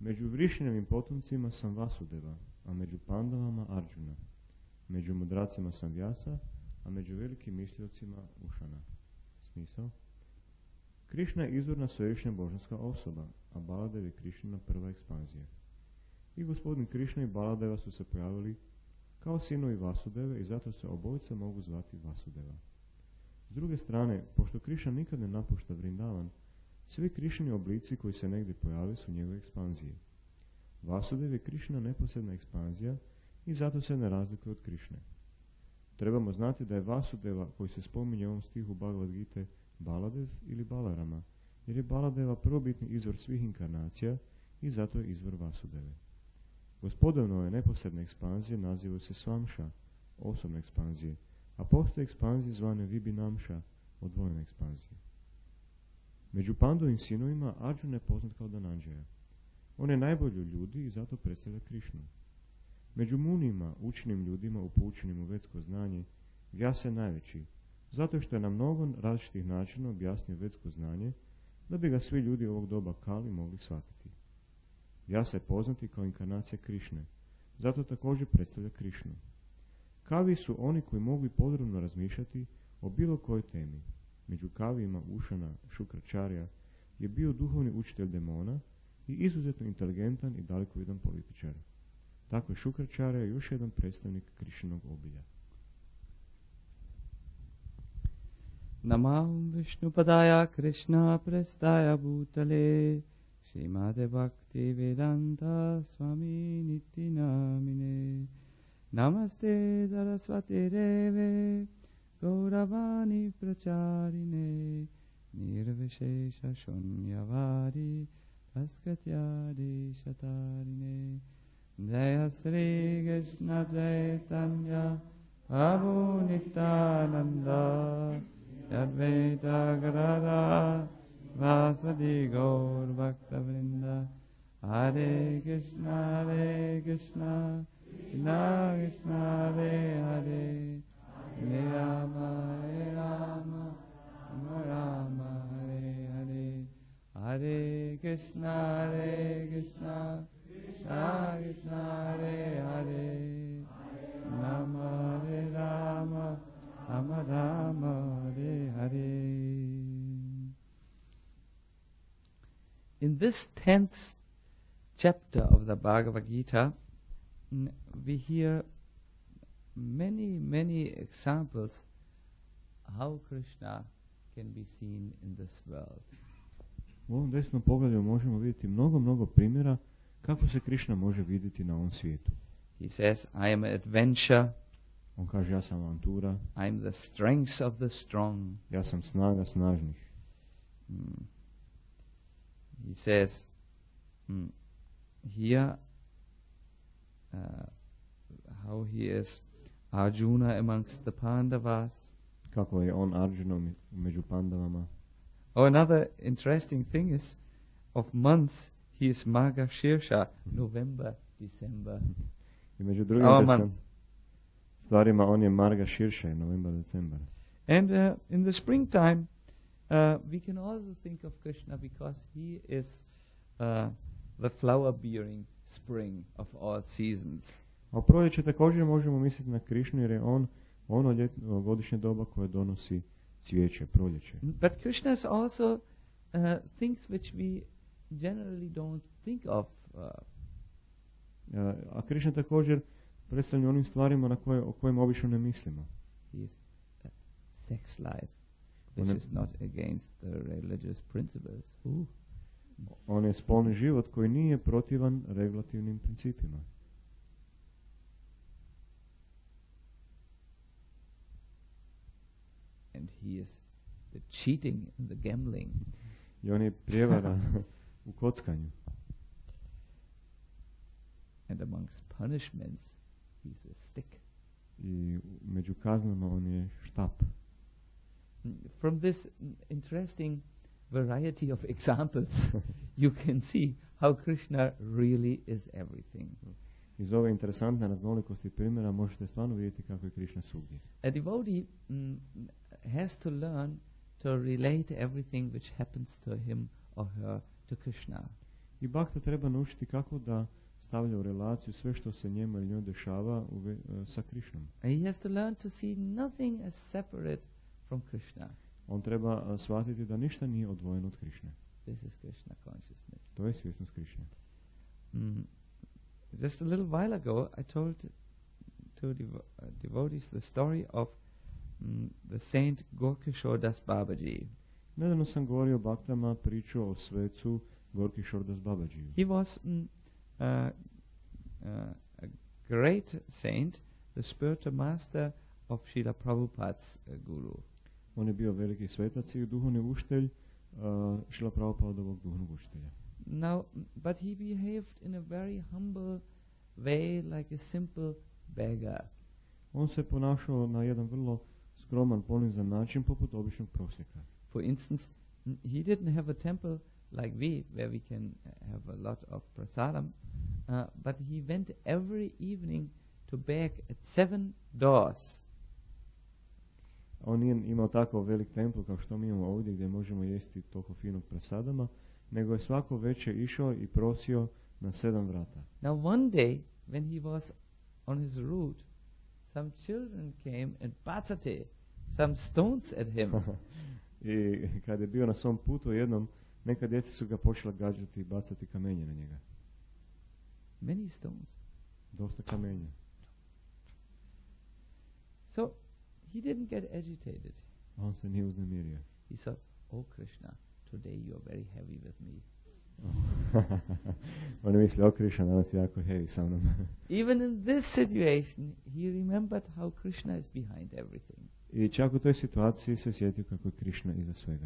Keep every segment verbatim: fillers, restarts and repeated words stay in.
Među Vrišnjevim potomcima sam Vasudeva, a među Pandavama Arjuna. Među mudracima sam Vyasa, a među velikim misliocima Ušana. Smisao? Krišna je izvorna svevišnja božanska osoba, a Baladev je Krišnina prva ekspanzija. I gospodin Krišna i Baladeva su se pojavili kao sinovi Vasudeve i zato se obojica mogu zvati Vasudeva. S druge strane, pošto Krišna nikad ne napušta Vrindavan, svi Krišnini oblici koji se negdje pojave su njegove ekspanzije. Vasudev je Krišnina neposredna ekspanzija i zato se ne razlikuje od Krišne. Trebamo znati da je Vasudeva koji se spominje u ovom stihu Bhagavad Gite Baladev ili Balarama, jer je Baladeva prvobitni izvor svih inkarnacija i zato je izvor Vasudeve. Gospodinove neposredne ekspanzije nazivaju se Svamša, osobne ekspanzije, a postoje ekspanzije zvane Vibhinamša, odvojene ekspanzije. Među Pandovim sinovima Arjuna je poznat kao Dhananjaya. On je najbolji od ljudi i zato predstavlja Krišnu. Među Munima, učenim ljudima upućenim u vedsko znanje, Vyasa je najveći, zato što je na mnogo različitih načina objasnio vedsko znanje, da bi ga svi ljudi ovog doba Kali mogli shvatiti. Vyasa je poznati kao inkarnacija Krišne, zato također predstavlja Krišnu. Kavi su oni koji mogli podrobno razmišljati o bilo kojoj temi. Među kavijima Ušana Šukračarja je bio duhovni učitelj demona i izuzetno inteligentan i dalekovidan političar. Tako je Šukračarja još jedan predstavnik Krišnog obilja. Namam Vishnupadaya Krishna Prestaya Bhutale Srimate Bhakti Vedanta Swami Niti Namine Namaste Saraswati Deve Gauravani Pracharine Nirvishesha Shunyavadi Praskatyadi Shatarine Jaya Sri Krishna Chaitanya Prabhu Nityananda Advaita Gadadhara Vasadi Gaur Bhakta Vrinda Hare Krishna Hare Krishna Krishna Krishna Hare Hare Hare Rama Hare Rama Rama Rama Hare Hare Hare Krishna Hare Krishna Krishna Krishna Hare Hare Rama Hare Rama Rama Rama Hare Hare. In this tenth chapter of the Bhagavad Gita, we hear many, many examples how Krishna can be seen in this world. U ovom desnom poglavlju možemo vidjeti mnogo, mnogo primjera kako se Krišna može vidjeti na ovom svijetu. He says, I am an adventure. On kaže, ja sam avantura. I am the strength of the strong. Ja sam snaga snažnih. Mm. He says, mm, here, uh, how he is Arjuna amongst the Pandavas. Kako je on Arjunom među Pandavama. Oh, another interesting thing is, of months, he is Marga Shirsha, November, December. I među drugim desam, stvarima on je Marga Shirsha, November, December. And uh, in the springtime, uh, we can also think of Krishna because he is uh, the flower-bearing spring of all seasons. A u proljeće također možemo misliti na Krišnu jer je on ono ljetno, godišnje doba koje donosi cvijeće, proljeće. But Krishna is also uh, things which we generally don't think of. Uh, a, a Krišna također predstavlja onim stvarima na koje, o kojima obično ne mislimo. He is uh, sex life, which on is not against the religious principles. Ooh. On je spolni život koji nije protivan regulativnim principima. And he is the cheating and the gambling. I on je prijevara u kockanju. And amongst punishments, he's a stick. I među kaznama on je štap. From this interesting variety of examples, you can see how Krishna really is everything. Iz ove interesantne raznolikosti primjera možete stvarno vidjeti kako je Krišna svugdje. A devotee mm, has to learn to relate everything which happens to him or her to Krishna. I bhakta treba naučiti kako da stavlja u relaciju sve što se njemu ili njoj dešava u ve, uh, sa Krišnom. And he has to learn to see nothing as separate from Krishna. On treba uh, shvatiti da ništa nije odvojeno od Krišne. This is Krishna consciousness. To je svjesnost Krišne. Mm. Just a little while ago, I told to devo- uh, devotees the story of mm, the saint Gorkishore Das Babaji. Nedavno sam govorio baktama priču o svecu Gorkishore Das Babaji. He was mm, uh, uh, a great saint, the spiritual master of Srila Prabhupada's uh, guru. On je bio veliki svetac i duhovni učitelj uh, Šrila Prabhupadovog duhovnog učitelja. Now, mm, but he behaved in a very humble way, like a simple beggar. On se ponašao na jedan vrlo skroman, ponizan način, poput običnog prosjeka. For instance, mm, he didn't have a temple like we, where we can uh, have a lot of prasadam, uh, but he went every evening to beg at seven doors. On nije imao takav velik templ kao što mi imamo ovdje gdje možemo jesti toliko finog prasadama, nego je svako večer išao i prosio na sedam vrata. Now one day, when he was on his route, some children came and batsate some stones at him. I kad je bio na svom putu jednom, neka djeca su ga počela gađati i bacati kamenje na njega. Many stones. Dosta kamenja. So he didn't get agitated. On se nije uznemirio. He thought, "Oh Krishna, today you are very heavy with me." On je mislio, o Krišna, danas je jako heavy sa mnom. Even in this situation, he remembered how Krishna is behind everything. I čak u toj situaciji se sjetio kako je Krišna iza svega.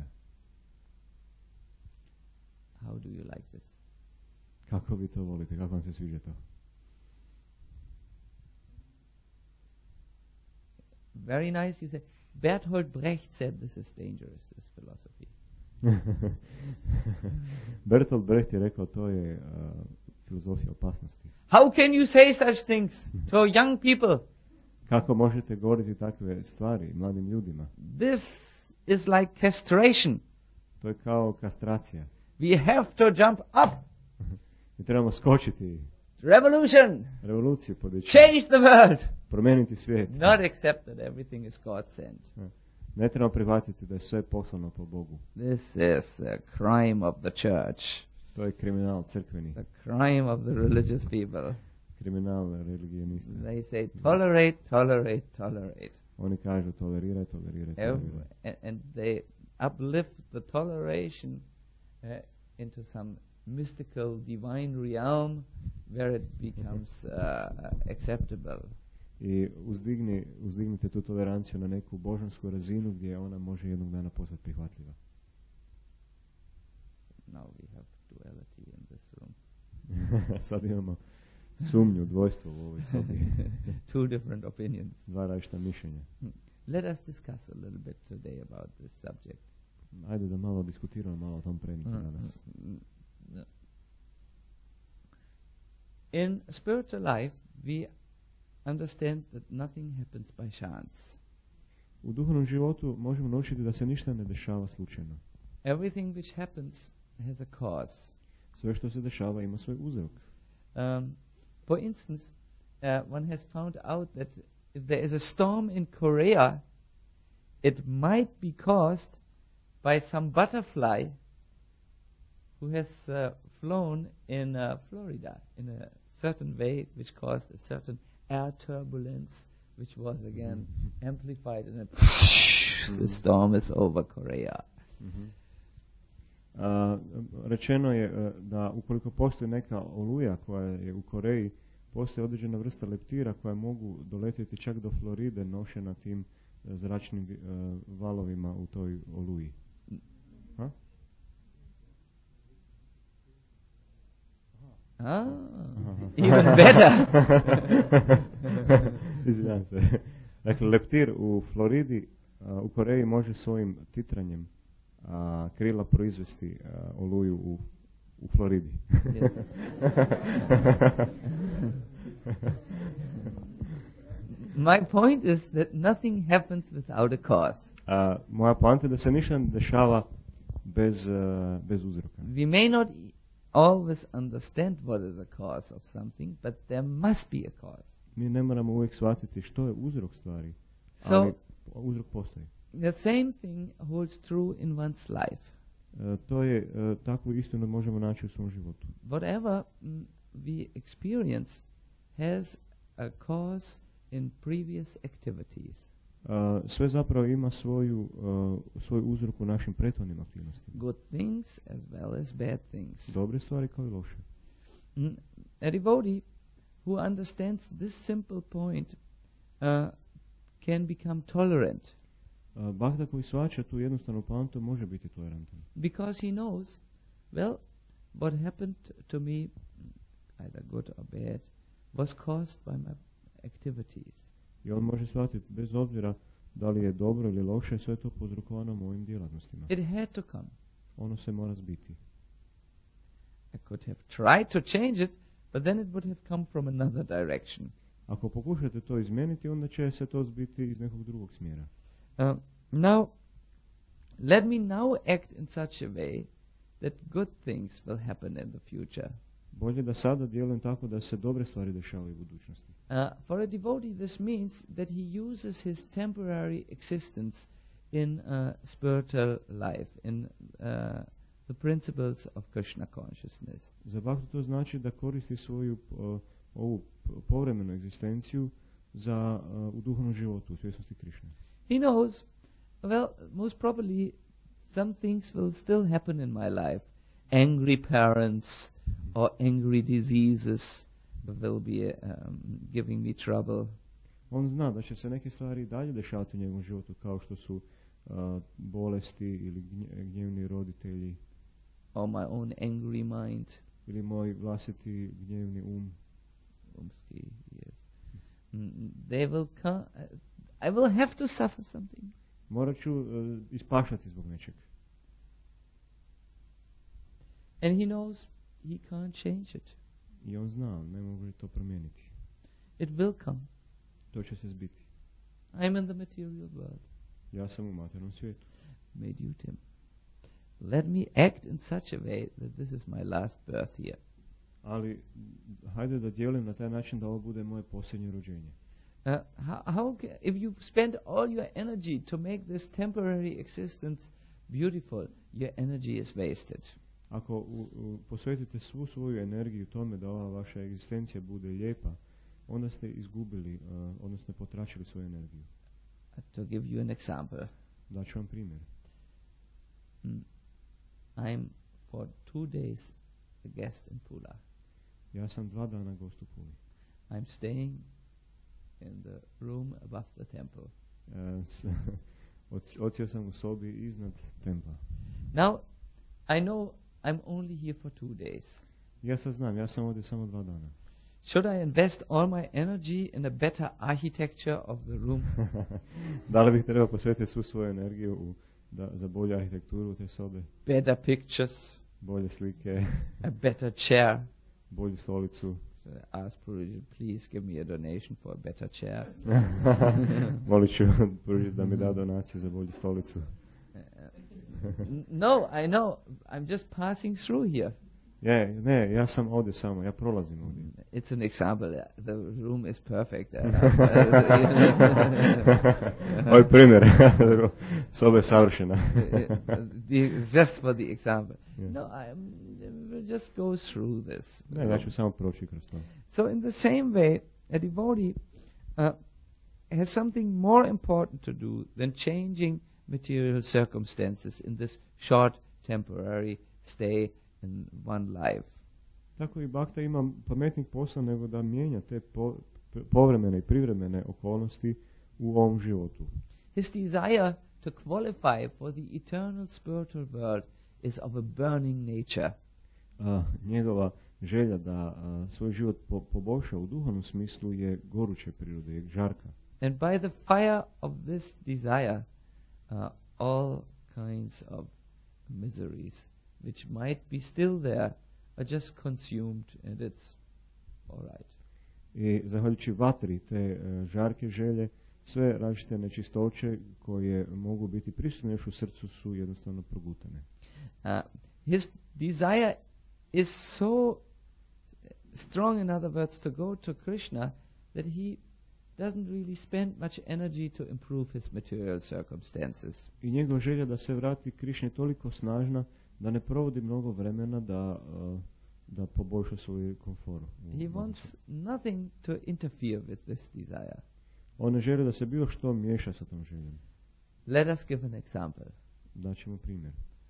How do you like this? Kako vi to volite? Kako vam se sviđa to? Very nice, you say. Bertolt Brecht said this is dangerous, this philosophy. Bertolt Brecht je rekao to je uh, filozofija opasnosti. How can you say such things to young people? Kako možete govoriti takve stvari mladim ljudima? This is like castration. To je kao kastracija. We have to jump up. Mi trebamo skočiti, Revolution. revoluciju podići, Change the world. promijeniti svijet. Not accept that everything is God sent. Ne trebamo prihvatiti da je sve poslano po Bogu. This is a crime of the church. To je kriminal crkveni, The crime of the religious people. kriminal religijonista. They say tolerate, tolerate, tolerate. Oni kažu toleriraj, toleriraj, Ev- toleriraj. and, and they uplift the toleration uh, into some mystical divine realm where it becomes uh, acceptable. I uzdigni, uzdignite tu toleranciju na neku božansku razinu gdje ona može jednog dana postati prihvatljiva. Now we have duality in this room. Sad imamo sumnju, dvojstvo u ovoj sobi. Two different opinions. Dva različita mišljenja. Let us discuss a little bit today about this subject. Ajde da malo diskutiramo malo o tom predmetu danas. In spiritual life, we understand that nothing happens by chance. U duhovnom životu možemo naučiti da se ništa ne dešava slučajno. Everything which happens has a cause. Sve što se dešava ima svoj uzrok. Um, for instance, uh, one has found out that if there is a storm in Korea, it might be caused by some butterfly who has uh, flown in uh, Florida in a certain way, which caused a certain air turbulence, which was again amplified, and then the storm is over Korea. Mm-hmm. A, rečeno je a, da ukoliko postoji neka oluja koja je u Koreji, postoji određena vrsta leptira koja mogu doletjeti čak do Floride nošena tim a, zračnim a, valovima u toj oluji. Ha? Ah, even better. Izvinjam se. Dakle, leptir u Floridi, a, u Koreji može svojim titranjem a, krila proizvesti a, oluju u, u Floridi. Yes. My point is that nothing happens without a cause. A, moja poanta je da se ništa ne dešava bez, a, bez uzroka. We may not e- always understand what is the cause of something, but there must be a cause. Mi ne moramo uvijek shvatiti što je uzrok stvari, So ali uzrok postoji. the same thing holds true in one's life. E, to je, e, takvu istinu možemo naći u svom životu. Whatever mm, we experience has a cause in previous activities. E, sve zapravo ima svoju, e, svoj uzrok u našim prethodnim aktivnostima. Good things as well as bad things. Dobre stvari kao i loše. Mm, A devotee who understands this simple point uh, can become tolerant E, Bhakta koji shvaća tu jednostavnu poantu može biti tolerantan. because he knows, well, what happened to me, either good or bad, was caused by my activities. I on može shvatiti bez obzira da li je dobro ili loše, sve je to pozrokovano mojim djelatnostima. It had to come. Ono se mora zbiti. I could have tried to change it, but then it would have come from another direction. Ako pokušate to izmijeniti, onda će se to zbiti iz nekog drugog smjera. Uh, now, let me now act in such a way that good things will happen in the future. Bolje da sada djelujem tako da se dobre stvari dešavaju u budućnosti. Uh, for a devotee, this means that he uses his temporary existence in uh, spiritual life, in uh, the principles of Krishna consciousness. Za Bhaktu to znači da koristi svoju uh, ovu povremenu egzistenciju za uh, u duhovnom životu, u svjesnosti Krišne. He knows, well, most probably some things will still happen in my life. Angry parents or angry diseases will be um, giving me trouble. On zna da će se neke stvari i dalje dešavati u njegovom životu, kao što su uh, bolesti ili gnje- gnjevni roditelji, Or my own angry mind. ili moj vlastiti gnjevni um. Umski, yes. Mm, they will come. I will have to suffer something. Morat ću uh, ispašati zbog nečeg. And he knows he can't change it. I on zna, ne mogu to promijeniti. It will come. To će se zbiti. I'm in the material world. Ja sam u materijalnom svijetu. Medyutim. Let me act in such a way that this is my last birth here. Ali hajde da djelujem na taj način da ovo bude moje posljednje rođenje. Uh, how, how ca- if you spend all your energy to make this temporary existence beautiful, your energy is wasted. Ako u, u, posvetite svu svoju energiju tome da ova vaša egzistencija bude lijepa, onda ste izgubili, uh, odnosno potračili svoju energiju. Uh, to give you an example, Daću vam primjer. mm, I'm for two days a guest in Pula. Ja sam dva dana gost u Puli. I'm staying in the room above the temple. Uh, s- oc- odsjeo sam u sobi iznad templa. Now, I know I'm only here for two days. Ja sad znam, ja sam ovdje samo dva dana. Should I invest all my energy in a better architecture of the room? Da li bih trebao posvetiti svu svoju energiju u, da, za bolju arhitekturu te sobe, Better pictures, bolje slike, a better chair? bolju stolicu? So I asked Puruji, please give me a donation for a better chair. Molit ću Puruji da mi da donaciju za bolju stolicu. N- no, I know. I'm just passing through here. Je, ne, ja sam ovdje samo, ja prolazim ovdje. It's an example. uh, The room is perfect. Uh, Ovo je primjer, soba je savršena. the- just for the example. Yeah. No, I will just go through this. Ne, ja ću samo proći kroz to. So in the same way, a devotee uh, has something more important to do than changing material circumstances in this short temporary stay in one life. Tako i Bhakta ima pametnih posla nego da mijenja te po, p- povremene i privremene okolnosti u ovom životu. His desire to qualify for the eternal spiritual world is of a burning nature. A, njegova želja da a, svoj život po, poboljša u duhovnom smislu je goruće prirode, je žarka. And by the fire of this desire, uh, all kinds of miseries which might be still there are just consumed and it's all right. I zahvaljujući vatri te e, žarke želje, sve različite nečistoće koje mogu biti prisutne još u srcu su jednostavno progutane. Uh, his desire is so strong, in other words, to go to Krishna, that he doesn't really spend much energy to improve his material circumstances. I njegova želja da se vrati Krišni je toliko snažna da ne provodi mnogo vremena da, uh, da poboljša svoj komfor. He wants nothing to interfere with this desire. On ne želi da se bilo što miješa sa tom željom. Let us give an example. Daćemo primjer.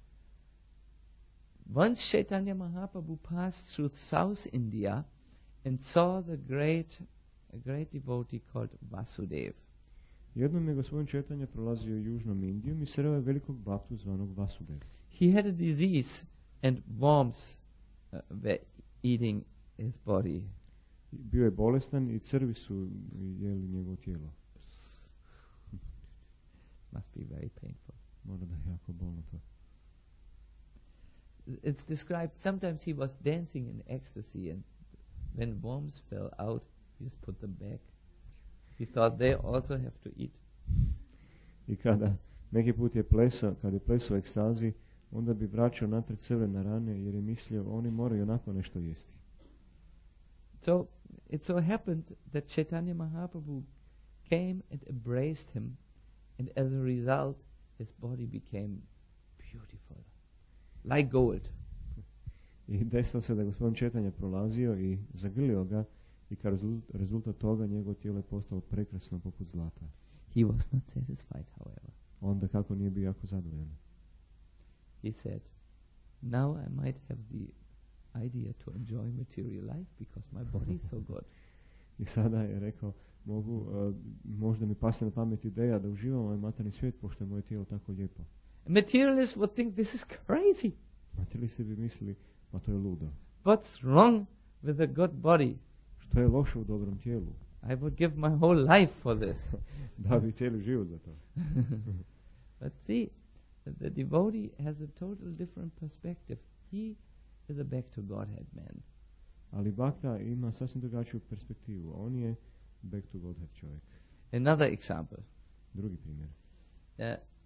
Once Chaitanya Mahaprabhu passed through South India and saw the great, a great devotee called Vasudev. Jednom je gospodin Četanja prolazio južnom Indijom i sreo je velikog bhaktu zvanog Vasudeva. He had a disease and worms uh, were eating his body. Bio je bolestan i crvi su jeli njegovo tijelo. Must be very painful. Mora da je jako bolno to. It's described, sometimes he was dancing in ecstasy, and when worms fell out, he just put them back. He thought they also have to eat. I kada neki put je plesao, kada je plesao u ekstazi, onda bi vraćao natrag crvene rane jer je mislio oni moraju onako nešto jesti. So it so happened that Chaitanya Mahaprabhu came and embraced him, and as a result his body became beautiful, like gold. I desilo se da je gospodin Četanja prolazio i zagrlio ga i kao rezultat toga njegovo tijelo je postalo prekrasno poput zlata. He was not satisfied, however. Onda kako nije bio jako zadovoljan. He said, now I might have the idea to enjoy material life because my body is so good. I sada je rekao, mogu, uh, možda mi pasne na pamet ideja da uživam ovaj materijalni svijet pošto je moje tijelo tako lijepo. A materialist would think this is crazy. Materialisti bi mislili, pa to je ludo. What's wrong with a good body? Što je loše u dobrom tijelu? I would give my whole life for this. Da bi cijeli život za to. But see, the devotee has a total different perspective. He is a back to Godhead man. Ali Bhakta ima sasvim drugačiju perspektivu. On je back to Godhead čovjek. Another example. Drugi primjer. Uh,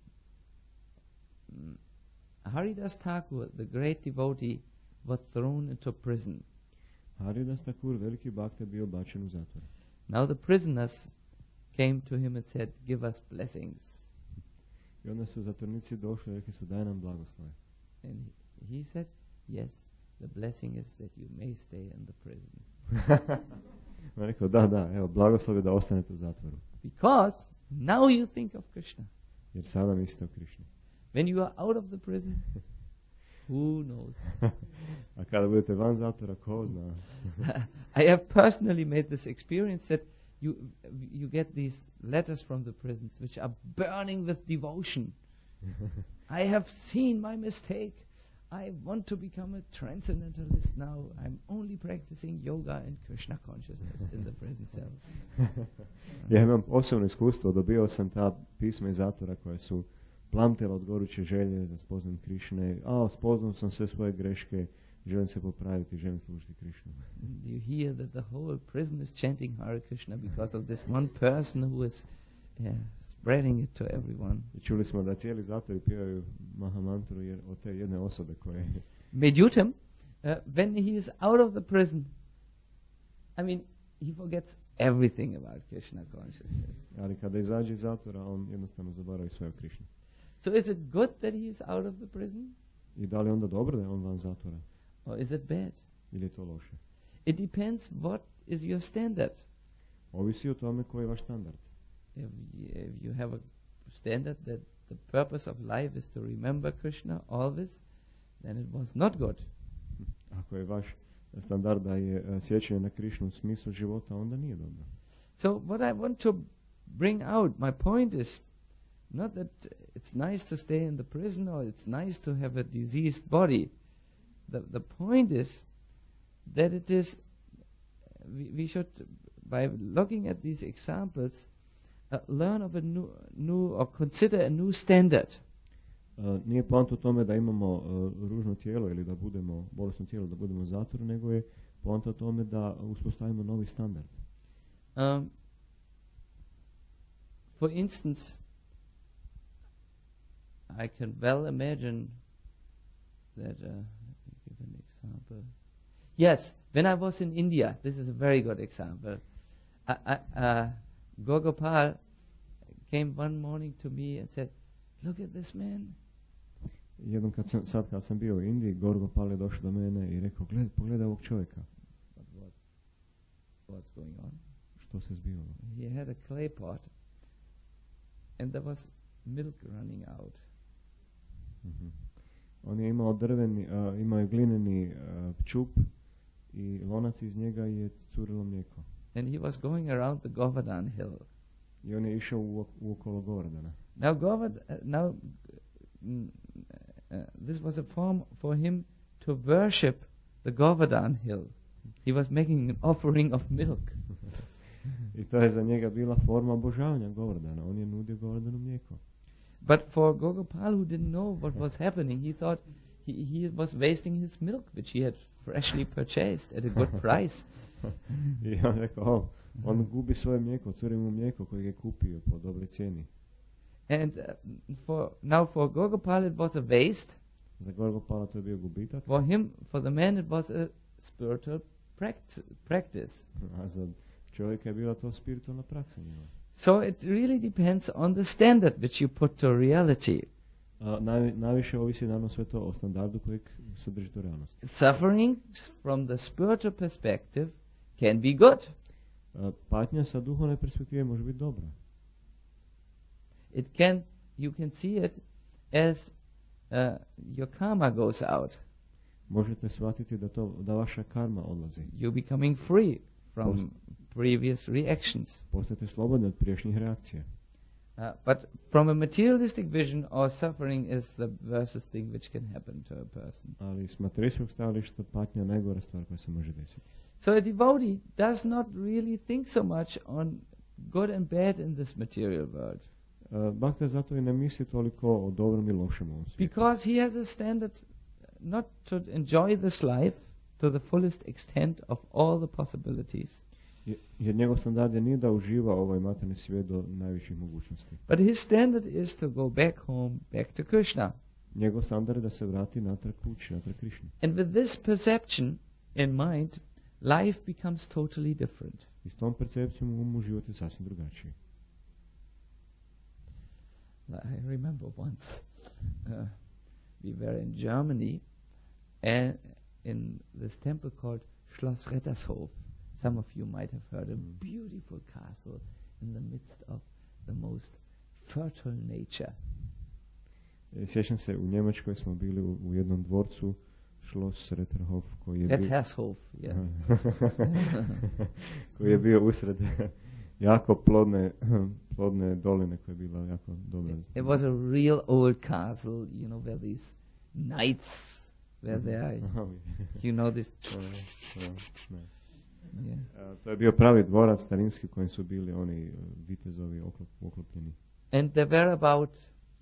mm, Haridas Thakur, the great devotee, was thrown into prison. Haridas Thakur, veliki Bhakta, bio bačen u zatvor. Now the prisoners came to him and said, give us blessings. I onda su zatvornici došli i rekli su, daj nam blagoslove. And he, he said, yes, the blessing is that you may stay in the prison. On je rekao, da, da, evo, blagoslov je da ostanete u zatvoru. Because now you think of Krishna. Jer sada mislite o Krišni. When you are out of the prison, who knows? A kada budete van zatvora, ko zna? I have personally made this experience that you you get these letters from the prisons which are burning with devotion. I have seen my mistake. I want to become a transcendentalist now. I'm only practicing yoga and Krishna consciousness in the prison cell. Ja imam osobno iskustvo, dobio sam ta pisma iz zatvora koja su plamtela od goruće želje za spoznam Krišne. A, spoznao sam sve svoje greške, želim se popraviti, želim služiti Krišnu. You hear that the whole prison is chanting Hare Krishna because of this one person who is yeah, spreading it to everyone. I čuli smo da cijeli zatvori pjevaju Mahamantru jer od te jedne osobe koje... Međutim, uh, when he is out of the prison, I mean, he forgets everything about Krishna consciousness. Ali kada izađe iz zatvora, on jednostavno zaboravi sve o Krišni. So is it good that he is out of the prison? I da li onda dobro da je on van zatvora? Or is it bad? Ili je to loše? It depends what is your standard. Ovisi o tome koji je vaš standard. If, y- if you have a standard that the purpose of life is to remember Krishna always, then it was not good. Ako je vaš standard da je uh, sjećanje na Krišnu u smislu života, onda nije dobro. So what I want to bring out, my point is, not that it's nice to stay in the prison or it's nice to have a diseased body. The the point is that it is, we, we should, by looking at these examples, uh, learn of a new, new or consider a new standard. Uh, nije poanta u tome da imamo uh, ružno tijelo ili da budemo, bolesno tijelo, da budemo u zatvoru, nego je poanta u tome da uspostavimo novi standard. Um, for instance, I can well imagine that, uh, let me give an example. Yes, when I was in India, this is a very good example. I, I, uh, Gogopal came one morning to me and said, "Look at this man." Jednom kad sam, sad kad sam bio u Indiji, Gorgopal je došao do mene i rekao, Gled, pogledaj ovog čovjeka. But what was going on? Što se zbivalo? He had a clay pot and there was milk running out. Mm-hmm. On je imao drveni, uh, imao je glineni uh, čup i lonac iz njega je curilo mlijeko. And he was going around the Govardhan hill. I on je išao u, u okolo Govardhana. Now, Govard, uh, now mm, uh, this was a form for him to worship the Govardhan hill. He was making an offering of milk. I to je za njega bila forma obožavanja Govardhana. On je nudio Govardhanu mlijeko. But for Gogopal, who didn't know what was happening, he thought he, he was wasting his milk, which he had freshly purchased at a good price. I on rekao, oh, on gubi svoje mlijeko, curi mu mlijeko kojeg je kupio po dobroj cijeni. And uh, for now for Gogopal it was a waste. Za Gorgopala to je bio gubitak. For him, for the man, it was a spiritual pract- practice. A za čovjeka je bila to spiritualna praksa njega. So it really depends on the standard which you put to reality. A naj, najviše ovisi naravno sve to o standardu kojeg sadrži to realnosti. Suffering from the spiritual perspective can be good. A patnja sa duhovne perspektive može biti dobra. It can, you can see it as uh, your karma goes out. Možete shvatiti da to da vaša karma odlazi. You're becoming free from Post- previous reactions. Postajete slobodni od prijašnjih reakcija. Uh, but from a materialistic vision, our suffering is the worst thing which can happen to a person. Ali s materijalnog stajališta patnja je najgora stvar koja se može desiti. So a devotee does not really think so much on good and bad in this material world. Uh, Bhakta zato i ne misli toliko o dobrom i lošem u ovom svijetu. Because he has a standard not to enjoy this life to the fullest extent of all the possibilities. Je- Jer njegov standard je nije da uživa ovaj materijalni svijet do najviših mogućnosti. But his standard is to go back home, back to Krishna. Njegov standard je da se vrati natrag kući, natrag Krišni. And with this perception in mind, life becomes totally different. I s tom percepcijom u umu život je sasvim drugačiji. I remember once uh, we were in Germany and in this temple called Schloss Rettershof. Some of you might have heard a beautiful castle in the midst of the most fertile nature. E, Sjećam se, u Njemačkoj smo bili u, u jednom dvorcu, Schloss Retterhof, koji je bio, Rettershof, yeah. koji je bio usred jako plodne, plodne doline koja je bila jako dobra. It was a real old castle, you know, where these knights were there. Oh, You know this. to je- to je- ne. Yeah. A, to je bio pravi dvorac starinski kojim su bili oni uh, vitezovi oklop, oklopljeni. And there were about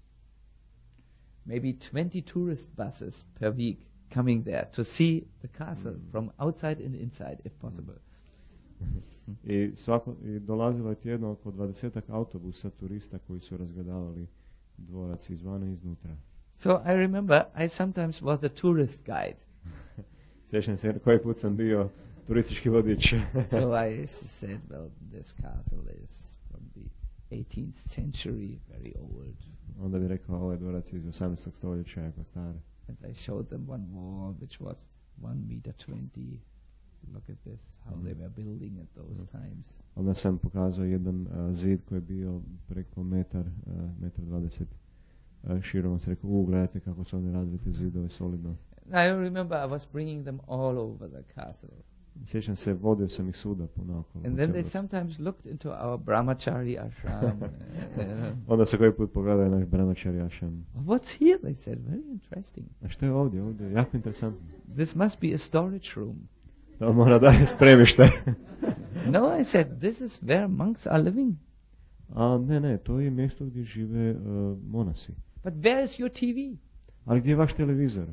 maybe twenty tourist buses per week coming there to see the castle Mm. from outside and inside, if possible. I, svako, I dolazilo je tjedno oko dvadesetak autobusa turista koji su razgledavali dvorac izvana i iznutra. So I remember I sometimes was the tourist guide. Sjećam se koji put sam bio turistički vodič. So I s- said, well, this castle is from the eighteenth century, very old. Onda bi rekao, ovaj dvorac je iz osamnaestog stoljeća, jako star. And I showed them one wall which was one meter twenty. Look at this, how Mm. they were building at those Mm. times. Onda sam pokazao jedan uh, zid koji je bio preko metar, uh, metar dvadeset uh, širom. Sam rekao, u, gledajte kako su oni radili te zidove solidno. I remember I was bringing them all over the castle. Sjećam se, vodio sam ih svuda po naokolo. And po then they cijelom- sometimes looked into our brahmachari ashram. uh, Onda se koji put pogledao naš brahmachari ashram. What's here? They said, very interesting. A što je ovdje? Ovdje je jako interesantno. This must be a storage room. To mora da je spremište. No, I said, this is where monks are living. A ne, ne, to je mjesto gdje žive uh, monasi. But where is your T V? Ali gdje je vaš televizor?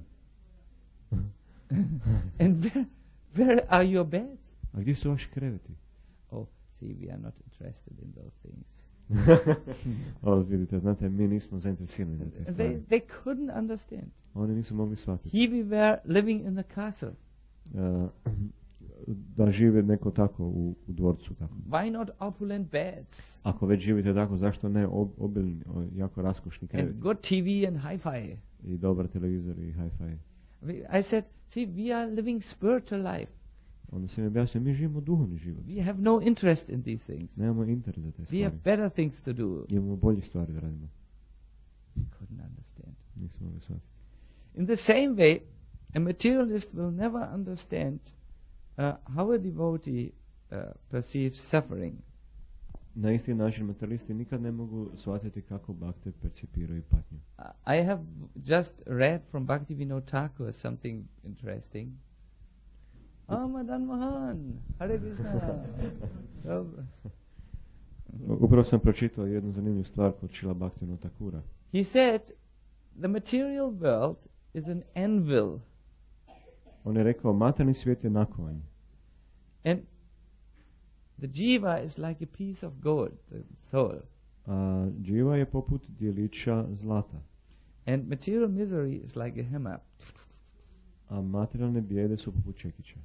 And where, where are your beds? A gdje su vaši kreveti? Oh, see, we are not interested in those things. O, vidite, znate, mi nismo zainteresirani za te They, stvari. they couldn't understand. Oni nisu mogli shvatiti. Here we were living in the castle. Uh, da žive neko tako u, u dvorcu. Tako. Why not opulent beds? Ako već živite tako, zašto ne ob, obilni, o, jako raskošni And kreveti good T V and hi-fi. i dobar televizor i hi-fi. We, I said, see, we are living spiritual life. Onda sam mi objasnio, mi živimo duhovni život. We have no interest in these things. Nemamo interes za te We stvari. have better things to do. Imamo bolje stvari da radimo. Couldn't understand. Nismo mogli shvatiti. In the same way, a materialist will never understand uh, how a devotee uh, perceives suffering. Na isti način materialisti nikad ne mogu shvatiti kako bhakte percipiraju patnju. Uh, I have just read from Bhaktivinoda Thakur something interesting. Oh, Madan Mohan, Hare Krishna. So, Upravo sam pročitao jednu zanimljivu stvar kod Šrila Bhaktivinoda Thakura. he said, the material world is an anvil, On je rekao, materijalni svijet je nakovanj. and the jiva is like a piece of gold, the soul. A dživa je poput dijelića zlata. And material misery is like a hammer, A materijalne bijede su poput čekića.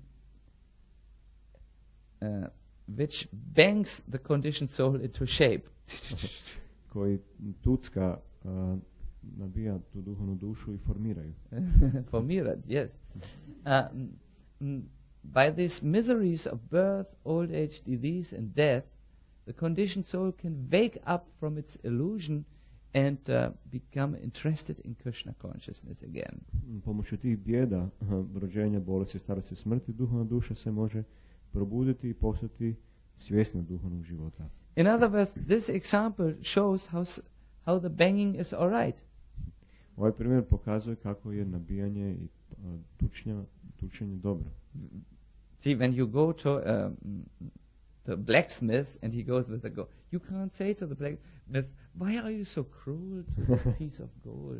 uh, which bangs the conditioned soul into shape. Koji tucka a, nabija tu duhovnu dušu i formiraju. For Mirad, yes. Uh, mm, mm, by these miseries of birth, old age, disease, and death, the conditioned soul can wake up from its illusion and uh, become interested in Krishna consciousness again. Pomoću tih bijeda, aha, rođenja, bolesti, starosti i smrti, duhovna duša se može probuditi i postati svjesna duhovnog života. In other words, this example shows how s- how the banging is all right. Ovaj primjer pokazuje kako je nabijanje i a, tučnja, tučenje dobro. See, when you go to um, the blacksmith and he goes with a go, you can't say to the blacksmith, "Why are you so cruel to this piece of gold?"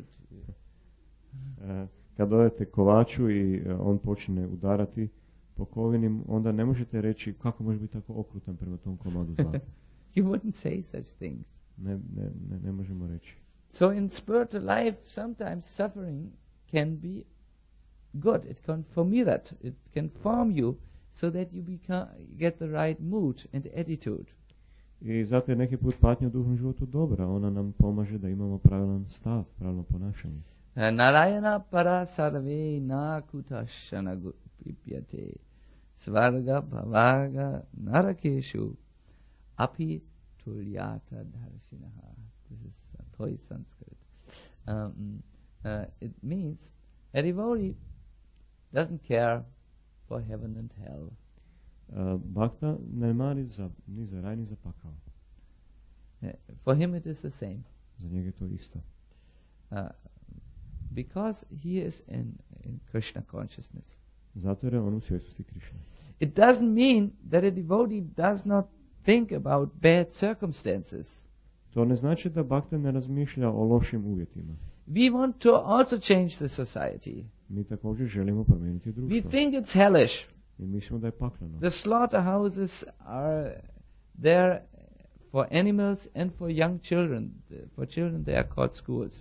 E, kad odete kovaču i e, on počne udarati po kovini, onda ne možete reći kako može biti tako okrutan prema tom komadu zlata. You wouldn't say such things. Ne, ne, ne, ne možemo reći. So in spiritual life, sometimes suffering can be good. It can formirat. It can form you so that you become, get the right mood and attitude. I zato je neki put patnja u duhovnom životu dobra. Ona nam pomaže da imamo pravilan stav, pravilno ponašanje. Uh, Narayana para sarve na kutashana pipyate svarga bhavaga narakeshu api tulyata darshinaha. This is Thoi Sanskrit. Um, uh, it means a devotee doesn't care for heaven and hell. Uh, Bhakta ne mari za, ni za raj, ni za pakao. Uh, for him it is the same. Za njega je to isto. Uh, because he is in, in Krishna consciousness. Zato jer je on u svjesnosti Krišne. It doesn't mean that a devotee does not think about bad circumstances. To ne znači da Bhakta ne razmišlja o lošim uvjetima. We want to also change the society. Mi također želimo promijeniti We društvo. think it's hellish. I mislimo da je pakleno. The slaughterhouses are there for animals and for young children. The- For children they are called schools.